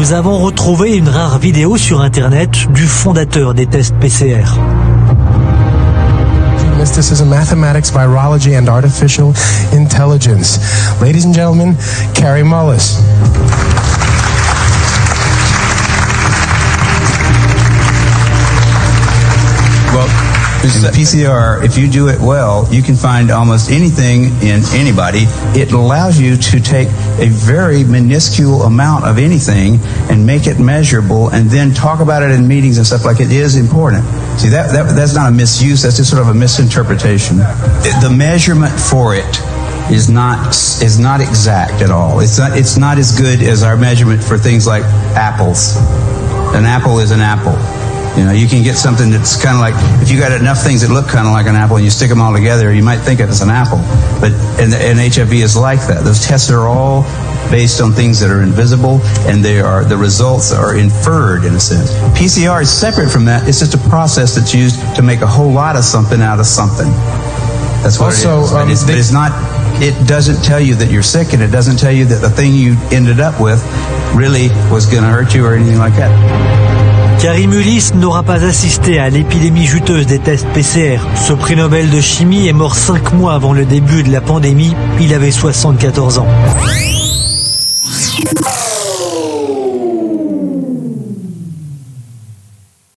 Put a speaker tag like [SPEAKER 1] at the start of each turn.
[SPEAKER 1] nous avons retrouvé une rare vidéo sur Internet du fondateur des tests PCR.
[SPEAKER 2] Mysticism, Mathematics, Virology, and Artificial Intelligence. Ladies and gentlemen, Carrie Mullis.
[SPEAKER 3] Well, in PCR, if you do it well, you can find almost anything in anybody. It allows you to take a very minuscule amount of anything and make it measurable and then talk about it in meetings and stuff like it is important. See, that's not a misuse, that's just sort of a misinterpretation. The measurement for it is not exact at all. It's not as good as our measurement for things like apples. An apple is an apple. You know, you can get something that's kind of like, if you got enough things that look kind of like an apple and you stick them all together, you might think it is an apple. But and HIV is like that. Those tests are all based on things that are invisible, and the results are inferred in a sense. PCR is separate from that. It's just a process that's used to make a whole lot of something out of something. That's what it is. But it's not. It doesn't tell you that you're sick, and it doesn't tell you that the thing you ended up with really was going to hurt you or anything like that.
[SPEAKER 1] Carrie Mullis n'aura pas assisté à l'épidémie juteuse des tests PCR. Ce prix Nobel de chimie est mort 5 mois avant le début de la pandémie. Il avait 74 ans.